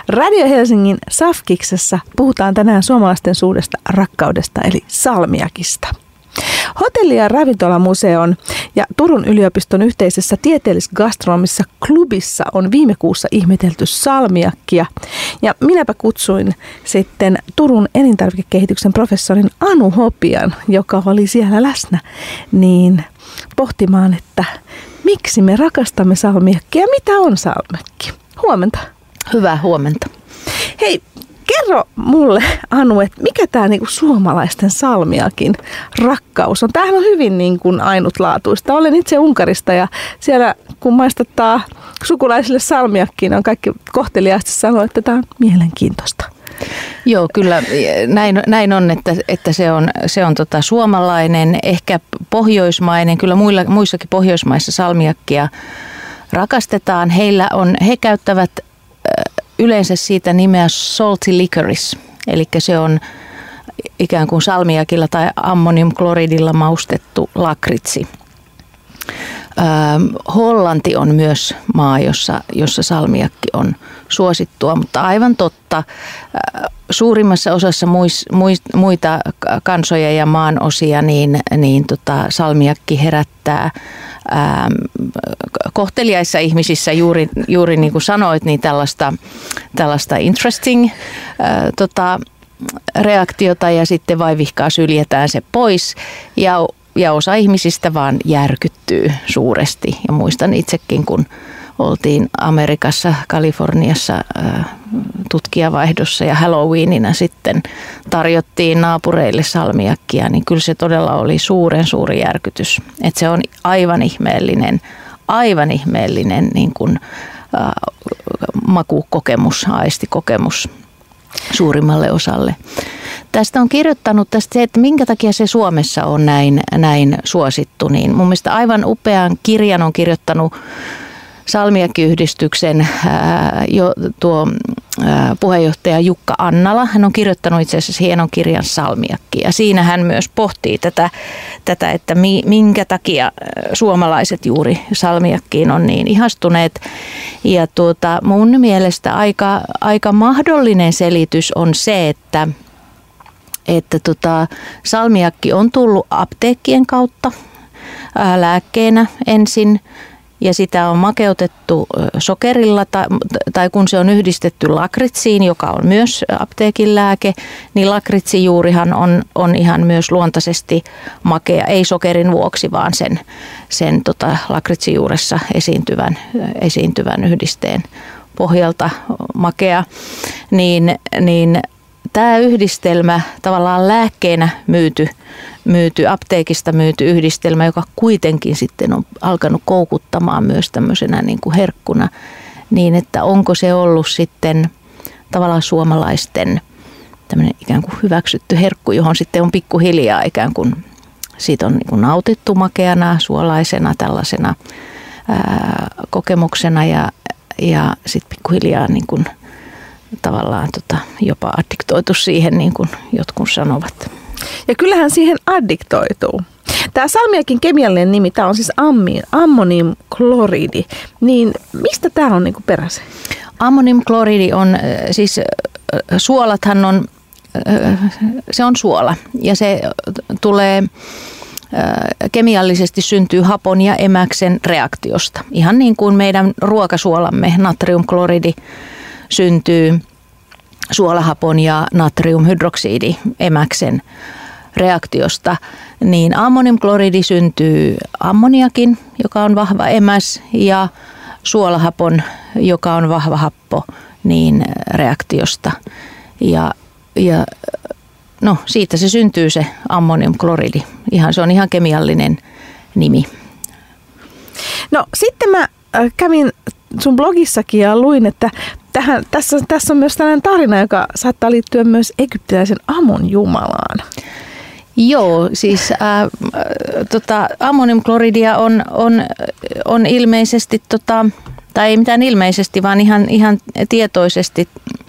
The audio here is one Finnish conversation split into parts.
Radio Helsingin Safkiksessa puhutaan tänään suomalaisten suuresta rakkaudesta eli salmiakista. Hotelli- ja ravintolamuseon ja Turun yliopiston yhteisessä tieteellis-gastronomisessa klubissa on viime kuussa ihmetelty salmiakkia. Ja minäpä kutsuin sitten Turun elintarvikekehityksen professorin Anu Hopian, joka oli siellä läsnä, niin pohtimaan, että miksi me rakastamme salmiakkia ja mitä on salmiakki. Huomenta. Hyvää huomenta. Hei, kerro mulle, Anu, että mikä tämä niinku suomalaisten salmiakin rakkaus on? Tämähän on hyvin niinku ainutlaatuista. Olen itse Unkarista ja siellä kun maistattaa sukulaisille salmiakkiin, on kaikki kohteliaasti sanoa, että tämä on mielenkiintoista. Joo, kyllä näin on, että se on suomalainen, ehkä pohjoismainen. Kyllä muissakin Pohjoismaissa salmiakkia rakastetaan. He käyttävät yleensä siitä nimeä salty licorice, eli se on ikään kuin salmiakilla tai ammoniumkloridilla maustettu lakritsi. Hollanti on myös maa, jossa salmiakki on suosittua, mutta aivan totta, suurimmassa osassa muita kansoja ja maanosia niin salmiakki herättää kohteliaissa ihmisissä juuri niin kuin sanoit, niin tällaista interesting reaktiota ja sitten vaivihkaa syljetään se pois ja osa ihmisistä vaan järkyttyy suuresti. Ja muistan itsekin, kun oltiin Amerikassa, Kaliforniassa tutkijavaihdossa ja Halloweenina sitten tarjottiin naapureille salmiakkia, niin kyllä se todella oli suuren suuri järkytys. Että se on aivan ihmeellinen niin kuin, makukokemus, aistikokemus suurimmalle osalle. Tästä on kirjoittanut se, että minkä takia se Suomessa on näin suosittu, niin mun mielestä aivan upean kirjan on kirjoittanut salmiakkiyhdistyksen puheenjohtaja Jukka Annala. Hän on kirjoittanut itse asiassa hienon kirjan Salmiakki ja siinä hän myös pohtii tätä että minkä takia suomalaiset juuri salmiakkiin on niin ihastuneet. Ja mun mielestä aika mahdollinen selitys on se, että salmiakki on tullut apteekkien kautta lääkkeenä ensin ja sitä on makeutettu sokerilla tai kun se on yhdistetty lakritsiin, joka on myös apteekin lääke, niin lakritsjuurihan on ihan myös luontaisesti makea, ei sokerin vuoksi, vaan sen lakritsjuuressa esiintyvän yhdisteen pohjalta makea, niin tämä yhdistelmä, tavallaan lääkkeenä myyty, apteekista myyty yhdistelmä, joka kuitenkin sitten on alkanut koukuttamaan myös tämmöisenä niin kuin herkkuna, niin että onko se ollut sitten tavallaan suomalaisten tämmöinen ikään kuin hyväksytty herkku, johon sitten on pikkuhiljaa ikään kuin siitä on niin kuin nautittu makeana, suolaisena, tällaisena kokemuksena ja sitten pikkuhiljaa niin kuin tavallaan jopa addiktoitu siihen, niin kuin jotkut sanovat. Ja kyllähän siihen addiktoituu. Tämä salmiakin kemiallinen nimi, tämä on siis ammoniumkloridi. Niin mistä tämä on niinku peräisin? Ammoniumkloridi on siis, suolathan on, se on suola ja se tulee kemiallisesti syntyy hapon ja emäksen reaktiosta. Ihan niin kuin meidän ruokasuolamme natriumkloridi syntyy suolahapon ja natriumhydroksidi emäksen reaktiosta, niin ammoniumkloridi syntyy ammoniakin, joka on vahva emäs, ja suolahapon, joka on vahva happo, niin reaktiosta. Ja siitä se syntyy se ammoniumkloridi. Se on ihan kemiallinen nimi. No sitten mä kävin sun blogissakin ja luin, että tässä on myös tällainen tarina, joka saattaa liittyä myös egyptiläisen Amon jumalaan. Joo, siis ammoniumkloridia on ilmeisesti, tai ei mitään ilmeisesti, vaan ihan tietoisesti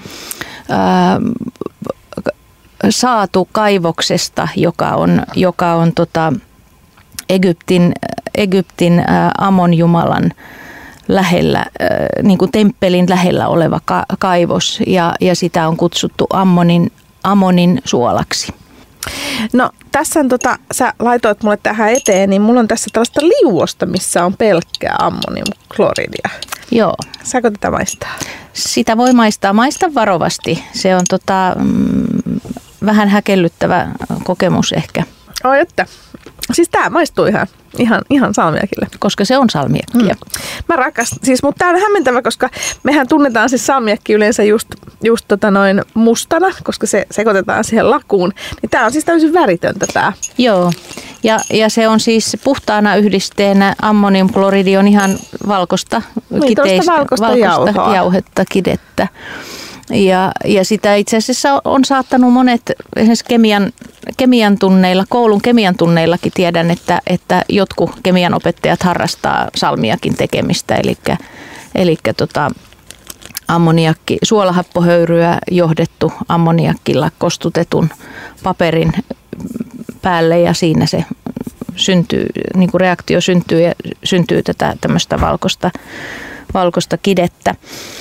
saatu kaivoksesta, joka on Egyptin Amon jumalan lähellä, niin kuin temppelin lähellä oleva kaivos ja sitä on kutsuttu Ammonin suolaksi. No tässä on sä laitoit mulle tähän eteen, niin mulla on tässä tällaista liuosta, missä on pelkkää ammoniumkloridia. Joo. Saako tätä maistaa? Sitä voi maistaa. Maista varovasti. Se on vähän häkellyttävä kokemus ehkä. Oi, että. Siis tää maistuu ihan salmiakille. Koska se on salmiakkia. Mä rakastan. Siis, mutta tää on hämmentävä, koska mehän tunnetaan siis salmiakki yleensä just mustana, koska se sekoitetaan siihen lakuun. Niin tää on siis täysin väritöntä tää. Joo. Ja se on siis puhtaana yhdisteenä ammoniumkloridi on ihan valkoista, valkoista jauhetta, kidettä. Ja sitä itse asiassa on saattanut monet esimerkiksi kemian tunneilla, koulun kemian tunneillakin tiedän, että jotkut kemian opettajat harrastaa salmiakin tekemistä, eli ammoniakki, suolahappohöyryä johdettu ammoniakkilla kostutetun paperin päälle ja siinä se syntyy, niin kuin reaktio syntyy tätä tämmöistä valkoista kidettä.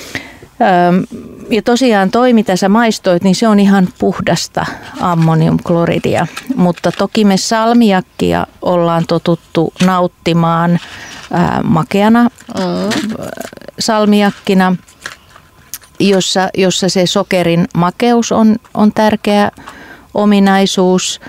Ja tosiaan toi, mitä sä maistoit, niin se on ihan puhdasta ammoniumkloridia, mutta toki me salmiakkia ollaan totuttu nauttimaan makeana salmiakkina, jossa se sokerin makeus on tärkeä ominaisuus.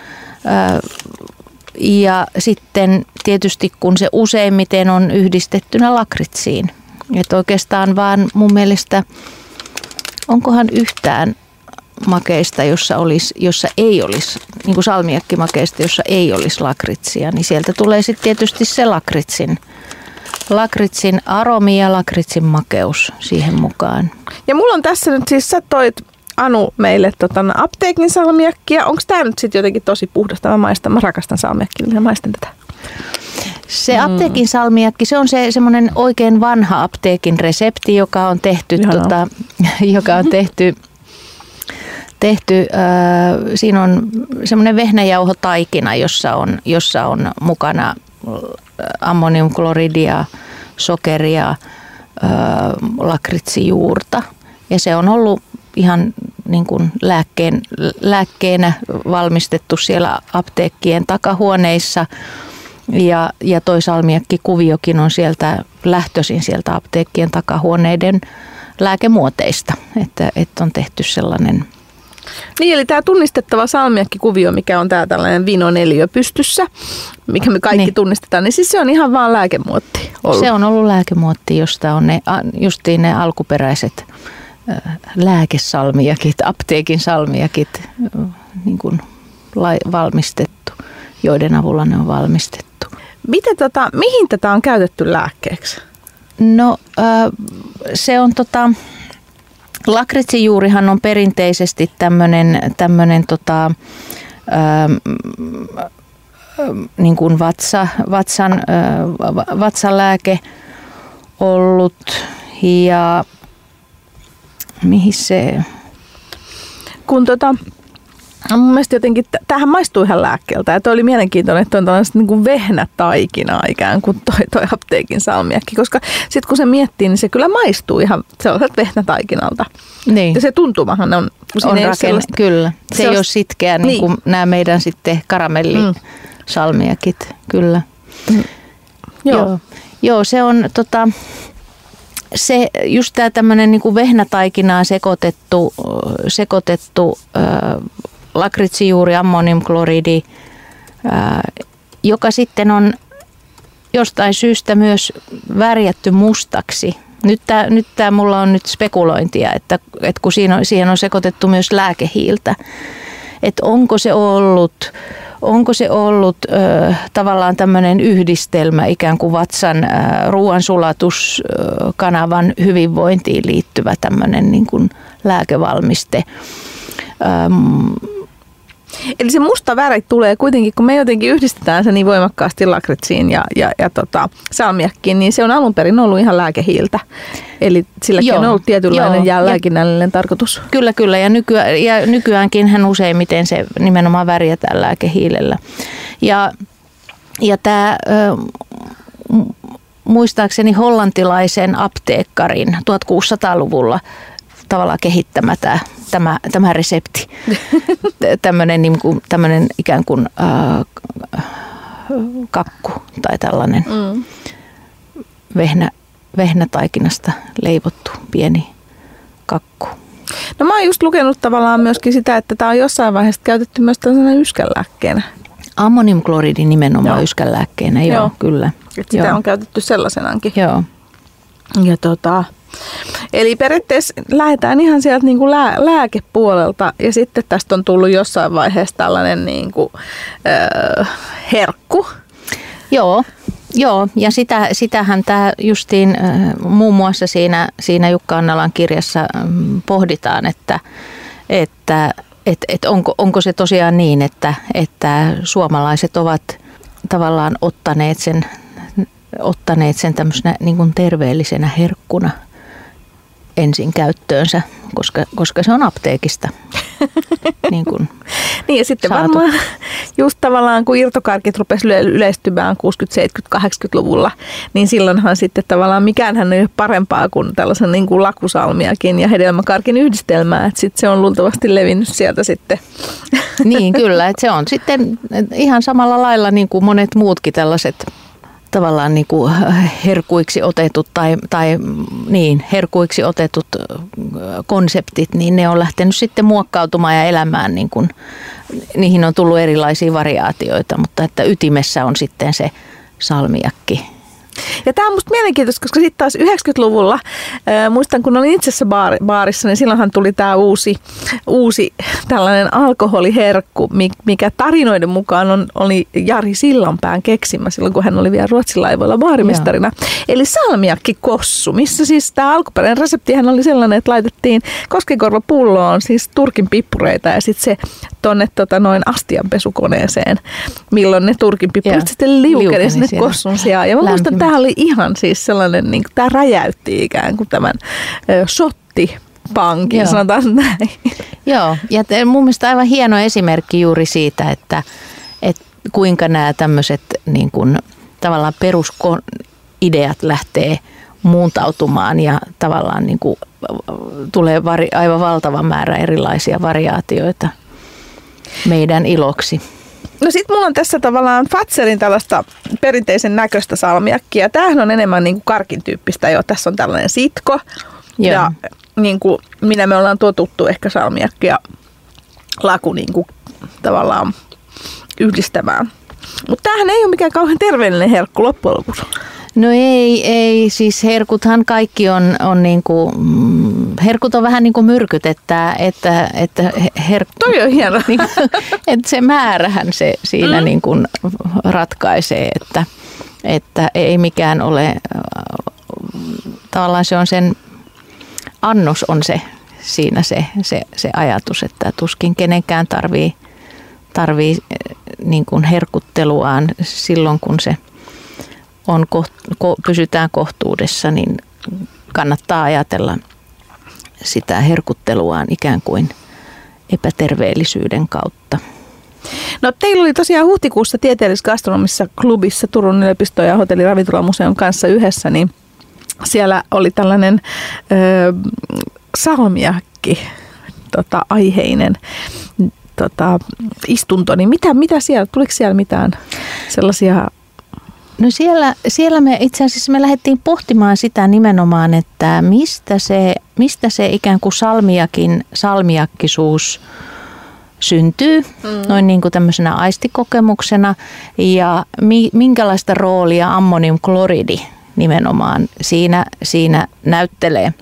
Ja sitten tietysti kun se useimmiten on yhdistettynä lakritsiin. Että oikeastaan vaan mun mielestä, onkohan yhtään makeista, jossa ei olisi, niin kuin salmiakkimakeista, jossa ei olisi lakritsia, niin sieltä tulee sitten tietysti se lakritsin aromi ja lakritsin makeus siihen mukaan. Ja mulla on tässä nyt siis, sä toit Anu meille apteekin salmiakkia. Onko tämä nyt sitten jotenkin tosi puhdasta? Mä rakastan salmiakkia, niin mä maistan tätä. Se apteekin salmiakki, se on semmoinen oikein vanha apteekin resepti, joka on tehty, siinä on semmoinen vehnäjauhotaikina, jossa on mukana ammoniumkloridia, sokeria, lakritsijuurta. Ja se on ollut ihan niin kuin lääkkeenä valmistettu siellä apteekkien takahuoneissa. Ja toi salmiakkikuviokin on lähtöisin sieltä apteekkien takahuoneiden lääkemuoteista, että on tehty sellainen. Niin, eli tämä tunnistettava salmiakkikuvio, mikä on tämä tällainen vinoneliö pystyssä, mikä me kaikki tunnistetaan, niin siis se on ihan vaan lääkemuotti ollut. Se on ollut lääkemuotti, josta on justiin ne alkuperäiset lääkesalmiakit, apteekin salmiakit niin kuin valmistettu, joiden avulla ne on valmistettu. Mihin tätä on käytetty lääkkeeksi? No se on lakritsijuurihan on perinteisesti tämmöinen niin kuin vatsalääke ollut ja mihin se? Kun mun mielestä jotenkin, tämähän maistuu ihan lääkkeeltä ja toi oli mielenkiintoinen, että on tällaista niin kuin vehnätaikinaa ikään kuin toi apteekin salmiakki, koska sitten kun se miettii, niin se kyllä maistuu ihan sellaiselta vehnätaikinalta. Niin. Ja se tuntumahan on kyllä. Se ei ole sitkeä niin kuin nämä meidän sitten karamellisalmiakit, kyllä. Joo, se on se just tämä tämmöinen niin kuin vehnätaikinaan sekoitettu lakritsijuuri, ammoniumkloridi, joka sitten on jostain syystä myös värjätty mustaksi. Nyt tämä mulla on nyt spekulointia, että kun siihen on sekoitettu myös lääkehiiltä, että onko se ollut tavallaan tämmöinen yhdistelmä ikään kuin vatsan ruoansulatuskanavan hyvinvointiin liittyvä tämmöinen niin kuin lääkevalmiste. Eli se musta väri tulee kuitenkin, kun me jotenkin yhdistetään se niin voimakkaasti lakritsiin ja salmiakkiin, niin se on alun perin ollut ihan lääkehiiltä. Eli silläkin on ollut tietynlainen lääkinnällinen tarkoitus. Kyllä. Ja nykyäänkin hän useimmiten se nimenomaan värjätään lääkehiilellä. Ja tämä muistaakseni hollantilaisen apteekkarin 1600-luvulla tavallaan kehittämä tämä resepti. Tämmöinen ikään kuin kakku tai tällainen vehnätaikinasta leivottu pieni kakku. No mä oon just lukenut tavallaan myöskin sitä, että tämä on jossain vaiheessa käytetty myös tällaisena yskänlääkkeenä. Ammoniumkloridi nimenomaan yskänlääkkeenä, joo, kyllä. Että sitä on käytetty sellaisenaankin. Joo. Ja eli periaatteessa lähdetään ihan sieltä niin kuin lääkepuolelta ja sitten tästä on tullut jossain vaiheessa tällainen niin kuin, herkku. Joo, ja sitähän tämä justiin muun muassa siinä Jukka Annalan kirjassa pohditaan, että onko se tosiaan niin, että suomalaiset ovat tavallaan ottaneet sen tämmöisenä niin kuin terveellisenä herkkuna ensin käyttöönsä, koska se on apteekista. Niin ja sitten saatu. Varmaan just tavallaan kun irtokarkit rupesi yleistymään 60-, 70-, 80-luvulla, niin silloinhan sitten tavallaan mikäänhän ei ole parempaa kuin tällaisen niin kuin lakusalmiakin ja hedelmäkarkin yhdistelmää, että sitten se on luultavasti levinnyt sieltä sitten. Niin kyllä, että se on sitten ihan samalla lailla niin kuin monet muutkin tällaiset tavallaan niin kuin herkuiksi otetut tai herkuiksi otetut konseptit, niin ne on lähtenyt sitten muokkautumaan ja elämään, niin kuin, niihin on tullut erilaisia variaatioita, mutta että ytimessä on sitten se salmiakki. Ja tämä on musta mielenkiintoista, koska sitten taas 90-luvulla, muistan kun olin itse baarissa, niin silloinhan tuli tämä uusi tällainen alkoholiherkku, mikä tarinoiden mukaan oli Jari Sillanpään keksimä silloin, kun hän oli vielä Ruotsin laivoilla baarimestarina. Joo. Eli salmiakkikossu, missä siis tämä alkuperäinen reseptihän oli sellainen, että laitettiin koskenkorvapulloon siis turkin pippureita ja sitten se tuonne astianpesukoneeseen, milloin ne turkin pippurit sitten liukeni sinne kossun sijaan. Ja mä muistan, että tämä oli ihan siis sellainen, niin kuin, tämä räjäytti ikään kuin tämän shottipankin, sanotaan näin. Joo, ja mun mielestä aivan hieno esimerkki juuri siitä, että kuinka nämä tämmöiset niin kuin, tavallaan perusideat lähtee muuntautumaan ja tavallaan niin kuin, tulee aivan valtava määrä erilaisia variaatioita meidän iloksi. No sit mulla on tässä tavallaan Fazerin tällaista perinteisen näköistä salmiakkia. Tämähän on enemmän niin kuin karkin tyyppistä jo. Tässä on tällainen sitko. Joo. Ja niin kuin minä me ollaan totuttu ehkä salmiakkia laku niin kuin tavallaan yhdistämään. Mutta tämähän ei ole mikään kauhean terveellinen herkku loppujen lopuksi. No ei, siis herkuthan kaikki on niinku, herkut on vähän niin kuin myrkyt, että toi on hieno. Että se määrähän se siinä niin kuin ratkaisee, että ei mikään ole, tavallaan se on sen, annos on se siinä se ajatus, että tuskin kenenkään tarvii niin kuin herkutteluaan silloin, kun se on pysytään kohtuudessa, niin kannattaa ajatella sitä herkutteluaan ikään kuin epäterveellisyyden kautta. No teillä oli tosiaan huhtikuussa Tieteellis-gastronomisessa klubissa Turun yliopiston ja Hotelli-ravintolamuseon kanssa yhdessä, niin siellä oli tällainen salmiakki aiheinen istunto. Niin mitä siellä, tuliko siellä mitään sellaisia? No siellä me itse asiassa me lähdettiin pohtimaan sitä nimenomaan, että mistä se ikään kuin salmiakkisuus syntyy, noin niin kuin tämmöisenä aistikokemuksena, ja minkälaista roolia ammoniumkloridi nimenomaan siinä näyttelee.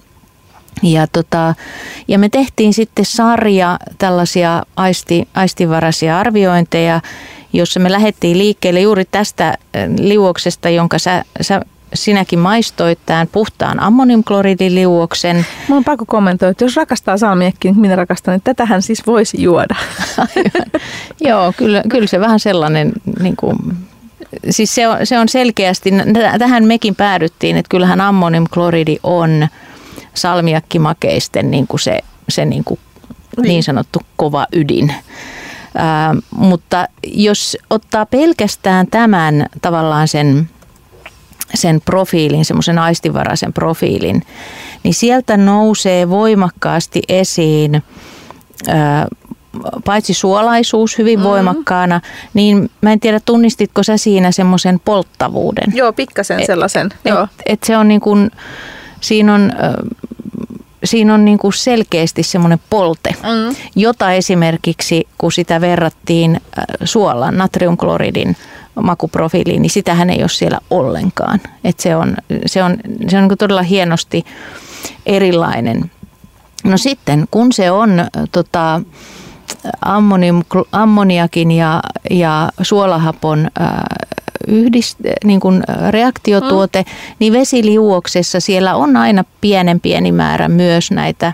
Ja me tehtiin sitten sarja tällaisia aistivaraisia arviointeja, jossa me lähdettiin liikkeelle juuri tästä liuoksesta, jonka sinäkin maistoit, tämän puhtaan ammoniumkloridiliuoksen. Mun on pakko kommentoida, että jos rakastaa salmiakkia, niin minä rakastan, että tätähän siis voisi juoda. Joo, kyllä se vähän sellainen, niin kuin, siis se on selkeästi, tähän mekin päädyttiin, että kyllähän ammoniumkloridi on salmiakkimakeisten niin kuin se niin kuin niin sanottu kova ydin. Mutta jos ottaa pelkästään tämän tavallaan sen sen profiilin, semmoisen aistivaraisen profiilin, niin sieltä nousee voimakkaasti esiin paitsi suolaisuus hyvin voimakkaana, niin mä en tiedä, tunnistitko sä siinä semmoisen polttavuuden? Joo, pikkasen sellaisen. Et se on niin kuin, siinä on niin kuin selkeästi semmoinen polte, jota esimerkiksi kun sitä verrattiin suolan, natriumkloridin makuprofiiliin, niin sitähän ei ole siellä ollenkaan. Et se on niin kuin todella hienosti erilainen. No sitten, kun se on ammoniakin ja suolahapon niin kuin reaktiotuote, niin vesiliuoksessa siellä on aina pieni määrä myös näitä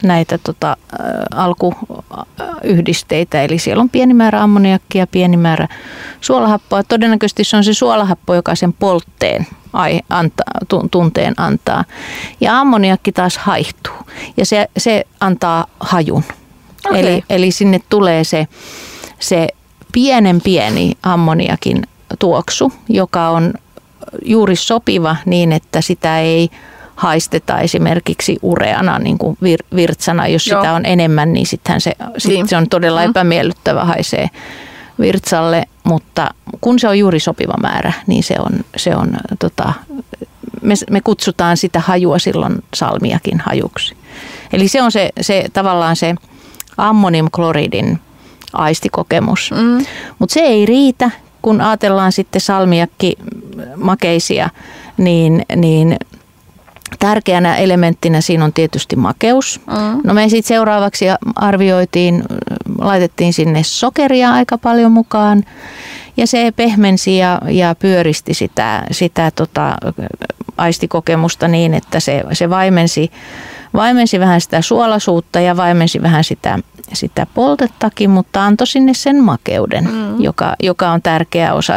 alkuyhdisteitä, eli siellä on pieni määrä ammoniakkia, pieni määrä suolahappoa. Todennäköisesti se on se suolahappo, joka sen poltteen tunteen antaa. Ja ammoniakki taas haihtuu ja se antaa hajun. Okay. Eli sinne tulee se pieni ammoniakin tuoksu, joka on juuri sopiva niin, että sitä ei haisteta esimerkiksi ureana niin kuin virtsana. Jos sitä on enemmän, niin sittenhän se on todella epämiellyttävä, haisee virtsalle, mutta kun se on juuri sopiva määrä, niin me kutsutaan sitä hajua silloin salmiakin hajuksi. Eli se on se tavallaan se ammoniumkloridin aistikokemus. Mutta se ei riitä, kun ajatellaan sitten salmiakkimakeisia, niin tärkeänä elementtinä siinä on tietysti makeus. No me sitten seuraavaksi laitettiin sinne sokeria aika paljon mukaan ja se pehmensi ja pyöristi sitä aistikokemusta niin, että se vaimensi vähän sitä suolaisuutta ja vaimensi vähän sitä poltettakin, mutta antoi sinne sen makeuden, joka on tärkeä osa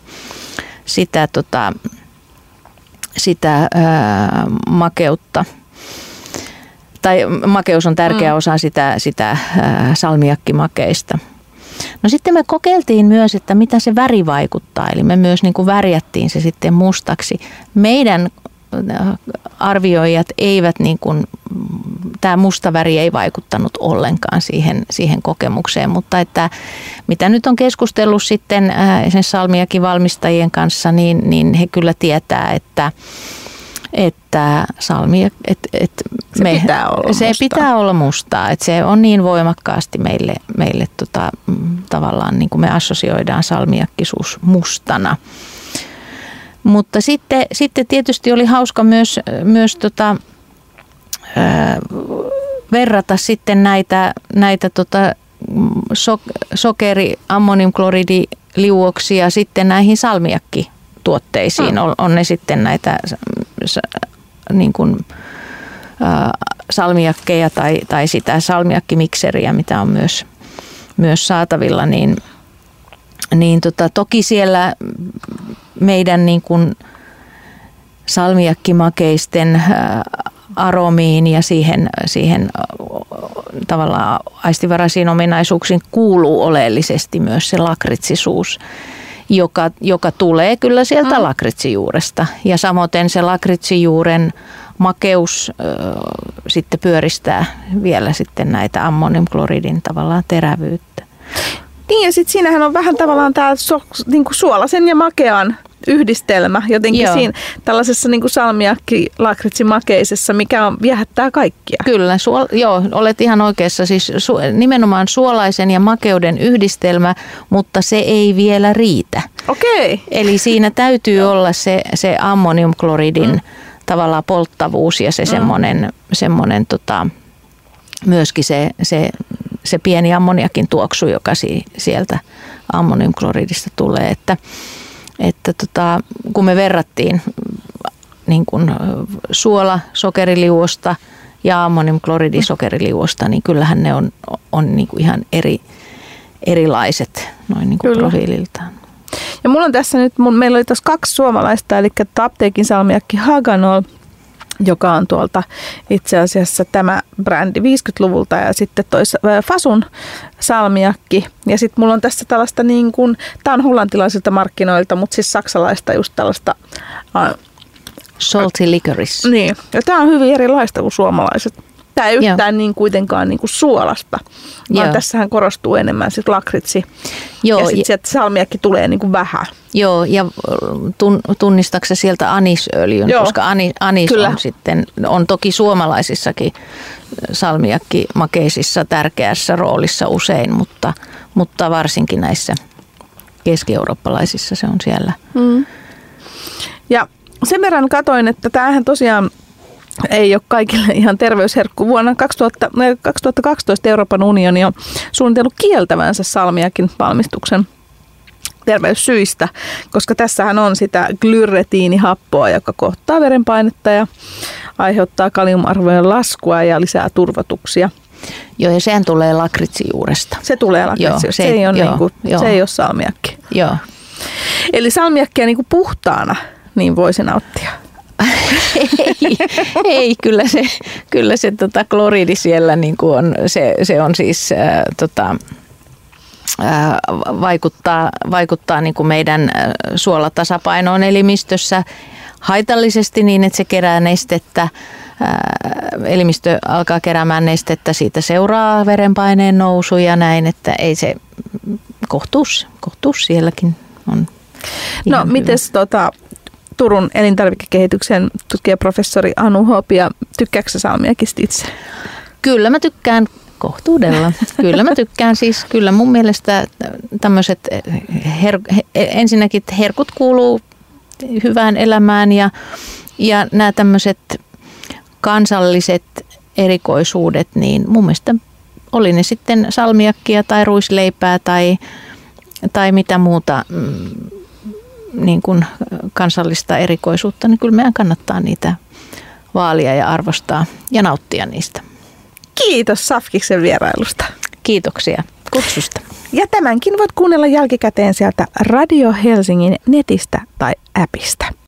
sitä makeutta. Tai makeus on tärkeä osa sitä salmiakkimakeista. No sitten me kokeiltiin myös, että mitä se väri vaikuttaa, eli me myös niin kuin värjättiin se sitten mustaksi. Meidän arvioijat eivät niin kuin, tämä musta väri ei vaikuttanut ollenkaan siihen kokemukseen, mutta että mitä nyt on keskustellut sitten sen salmiakin valmistajien kanssa, niin he kyllä tietää, että pitää olla mustaa, että se on niin voimakkaasti meille tavallaan niin kuin me assosioidaan salmiakkisuus mustana. Mutta sitten tietysti oli hauska myös verrata sitten näitä sokeri, ammoniumkloridiliuoksia sitten näihin salmiakkituotteisiin. On ne sitten näitä niin kuin, salmiakkeja tai sitä salmiakkimikseriä, mitä on myös saatavilla, niin toki siellä meidän niin kuin salmiakkimakeisten aromiin ja siihen tavallaan aistivaraisiin ominaisuuksiin kuuluu oleellisesti myös se lakritsisuus, joka tulee kyllä sieltä lakritsijuuresta. Ja samoin se lakritsjuuren makeus sitten pyöristää vielä sitten näitä ammoniumkloridin tavallaan terävyyttä. Niin ja sitten siinähän on vähän tavallaan tämä niinku suolasen ja makean yhdistelmä jotenkin siinä tällaisessa niinku salmiakki-lakritsmakeisessa, mikä viehättää kaikkia. Kyllä, olet ihan oikeassa. Siis nimenomaan suolaisen ja makeuden yhdistelmä, mutta se ei vielä riitä. Okei. Eli siinä täytyy olla se ammoniumkloridin tavallaan polttavuus ja se semmoinen myöskin se pieni ammoniakin tuoksu, joka sieltä ammoniumkloridista tulee, että kun me verrattiin niin kuin sokeriliuosta ja ammoniumkloridisokeriiliuosta, niin kyllähän ne on niin kuin ihan erilaiset noin niin kuin profiililtaan. Ja mulla on tässä nyt, meillä oli tuossa 2 suomalaista, eli apteekin salmiakki Haganol joka on tuolta itse asiassa tämä brändi 50-luvulta ja sitten toi Fasun salmiakki. Ja sitten mulla on tässä tällaista niin kuin, tää on hollantilaisilta markkinoilta, mutta siis saksalaista just tällaista salty licorice. Niin, ja tää on hyvin erilaista kuin suomalaiset. Tää ei yhtään niin kuitenkaan niin kuin suolasta, vaan tässähän korostuu enemmän sit lakritsi. Joo, ja sitten sieltä salmiakki tulee niin kuin vähän. Joo, ja tunnistatko sieltä anisöljyn, koska anis on sitten, on toki suomalaisissakin salmiakkimakeisissa tärkeässä roolissa usein, mutta varsinkin näissä keski-eurooppalaisissa se on siellä. Ja sen verran katoin, että tämähän tosiaan ei ole kaikille ihan terveysherkku. Vuonna 2012 Euroopan unioni on suunnitellut kieltävänsä salmiakin valmistuksen terveyssyistä, koska tässähän on sitä glyretiinihappoa, joka kohtaa verenpainetta ja aiheuttaa kaliumarvojen laskua ja lisää turvotuksia. Joo, ja sehän tulee lakritsijuuresta. Se tulee lakritsijuuresta. Se ei ole salmiakki. Joo. Eli salmiakkia niin kuin puhtaana niin voisi nauttia. Ei, kyllä se kloriidi siellä niin kuin on, se on siis vaikuttaa niin kuin meidän suolatasapainoon elimistössä haitallisesti niin, että se kerää nestettä. Elimistö alkaa keräämään nestettä, siitä seuraa verenpaineen nousu ja näin, että ei se kohtuus sielläkin on. No, mites Turun elintarvikekehityksen tutkijaprofessori Anu Hopia, tykkääksä salmiakista itse? Kyllä mä tykkään kohtuudella. Kyllä mä tykkään siis, kyllä mun mielestä tämmöiset, ensinnäkin herkut kuuluu hyvään elämään ja nämä tämmöiset kansalliset erikoisuudet, niin mun mielestä oli ne sitten salmiakkia tai ruisleipää tai mitä muuta niin kuin kansallista erikoisuutta, niin kyllä meidän kannattaa niitä vaalia ja arvostaa ja nauttia niistä. Kiitos Safkiksen vierailusta. Kiitoksia kutsusta. Ja tämänkin voit kuunnella jälkikäteen sieltä Radio Helsingin netistä tai appista.